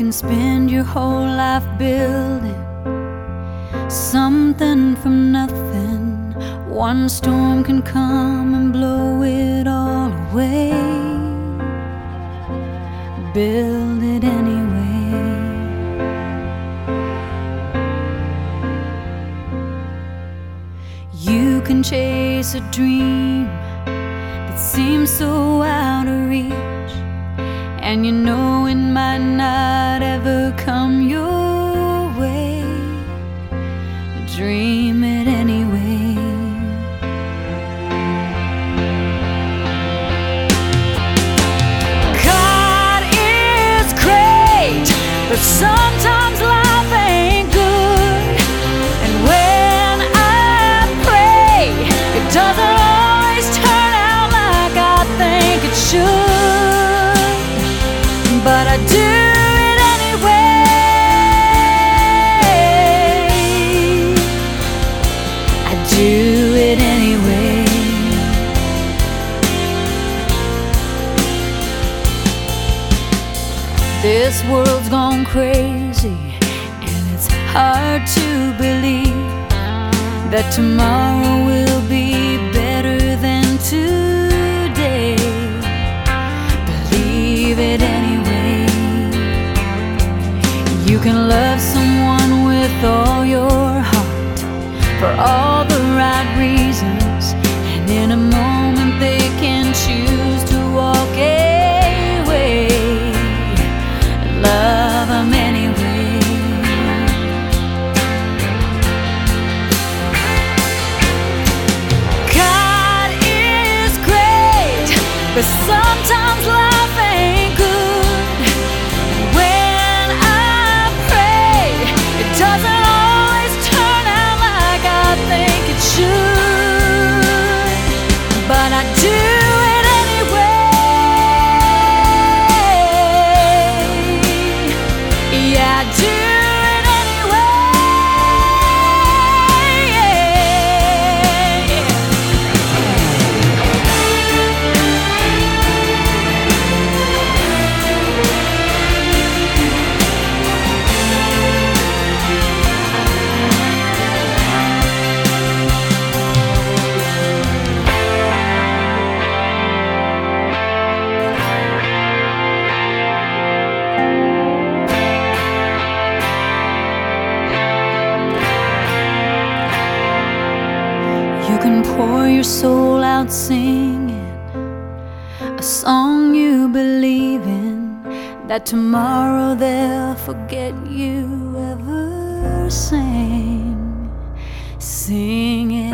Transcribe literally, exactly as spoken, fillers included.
can spend your whole life building something from nothing. One storm can come and blow it all away. Build it anyway. You can chase a dream that seems so out of reach, and you know it might not ever come your way. Dream it anyway. God is great, but sometimes life ain't good. And when I pray, it doesn't always turn out like I think it should. But I do it anyway. I do it anyway. This world's gone crazy, and it's hard to believe that tomorrow will be better than today. Believe it anyway. You can love someone with all your heart for all the right reasons, and in a moment they can choose to walk away. Love them anyway. God is great, but sometimes life ain't good. When I pray, it doesn't always turn out like I think it should. But I do it anyway. Yeah, I do it anyway. You can pour your soul out singing a song you believe in, that tomorrow they'll forget you ever sang. Sing it